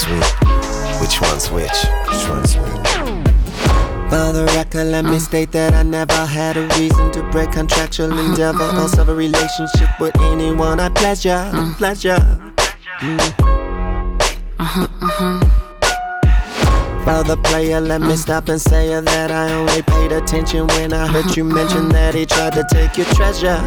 sweet. Which one's which? Which one's which? For the record, let me state that I never had a reason to break contractual endeavor or start a relationship with anyone. I pleasure. For the player, let me stop and say that I only paid attention when I heard you mention that he tried to take your treasure.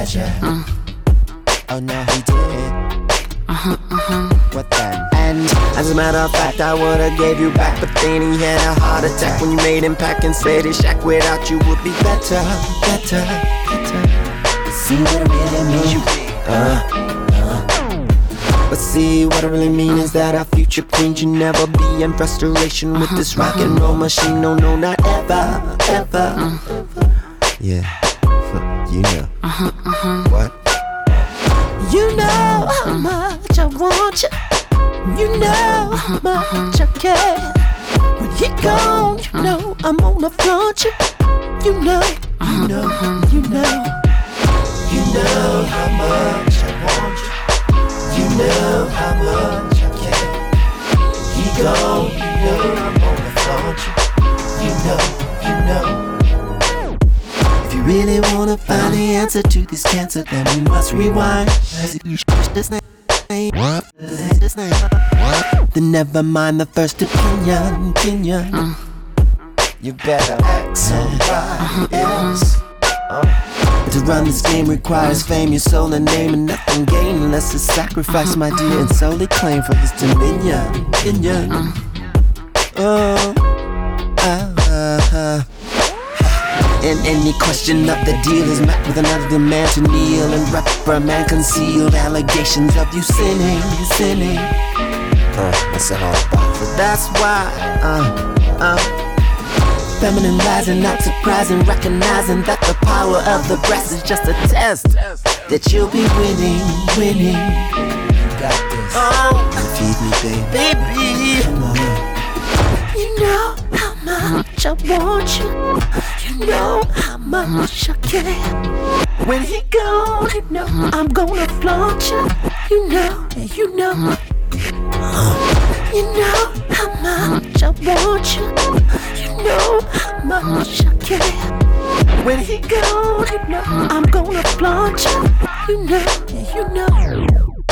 Oh no, he did. What then? And as a matter of fact, I would've gave you back, but then he had a heart attack when you made him pack and said his shack without you would be better. See what it really means? But see what I really mean is that our future queen should never be in frustration with this rock and roll machine. No, not ever. Yeah, you know. What? You know how much I want you. You know how much I care. When he gone, you know I'm gonna flaunt you. You know how much I want you. You know how much I care. He gone, you know I'm gonna flaunt you. You know. If you really wanna find the answer to this cancer, then we must rewind. Then never mind the first opinion. You better act somebody else. To run this game requires fame, your soul and name, and nothing gained unless it's sacrifice, my dear, and solely claim for his dominion. And any question of the deal is met with another demand to kneel and reprimand concealed allegations of you sinning. What's that all about? So that's why, feminine rising, not surprising, recognizing that the power of the breast is just a test that you'll be winning. You got this. Oh, Feed me, baby. Come on. You know how much I want you. You know how much I care. When he gone, you know I'm gonna flaunt you. You know. You know how much I want you. You know how much I care. When he gone, you know I'm gonna flaunt you. You know.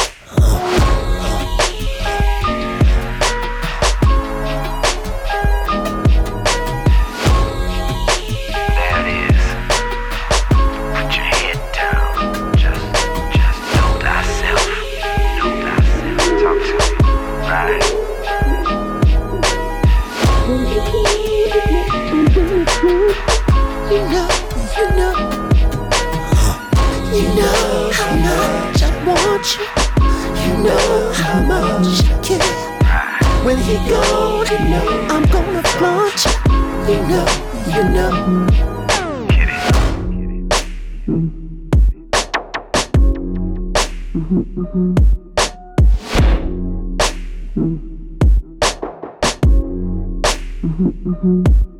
You know how much I want you. You know how much I care. When he gone, you know I'm gonna flaunt you. You know. Get it.